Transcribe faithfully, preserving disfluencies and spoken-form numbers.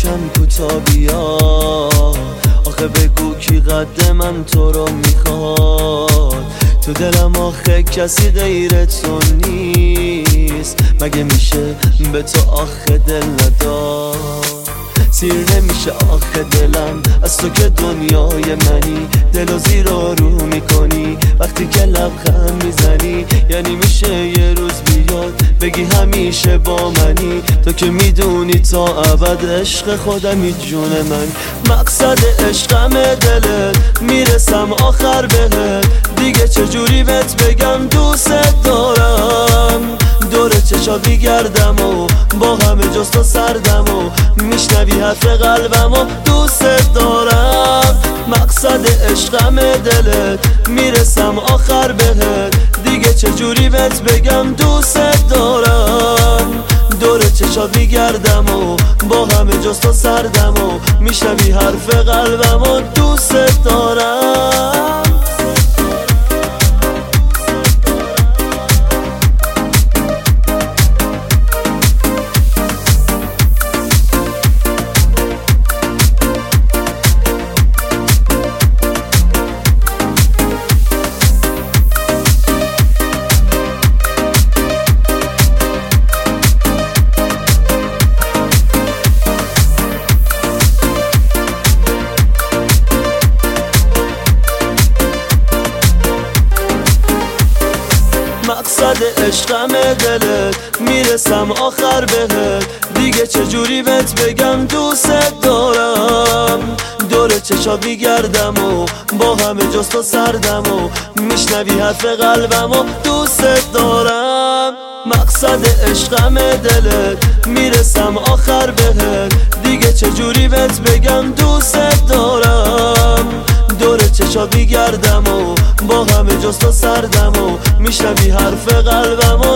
یکم کوتا بیا، آخه بگو کی قد من تو رو میخواد. تو دلم آخه کسی غیر تو نیست، مگه میشه به تو آخه دل نداد؟ سیر نمیشه آخه دلم از تو که دنیای منی، دل و زیر و رو میکنی وقتی که لبخند میزنی. یعنی میشه یه روز بیاد بگی همیشه با منی، تو که میدونی تا ابد عشق خودمی جون من. مقصد عشقم دلت، میرسم آخر بهت، دیگه چجوری بهت بگم دوست دارم. دور چشات میگردم و با همه جز تو سردم و میشنوی حرف قلبم و دوست دارم. مقصد عشقم دلت، میرسم آخر بهت، دیگه چجوری بهت بگم دوست دارم. دور چشات میگردم و با همه جز تو سردم و میشنوی حرف قلبم و دوست دارم. مقصد عشقم دلت، میرسم آخر بهت، دیگه چجوری بهت بگم دوست دارم. دور چشات میگردم و با همه جز تو سردم و میشنوی حرف قلبم و دوست دارم. مقصد عشقم دلت، میرسم آخر بهت، دیگه چجوری بهت بگم دوست دارم. دور چشات میگردم و با همه جز تو سردم و میشنوی حرف قلبم و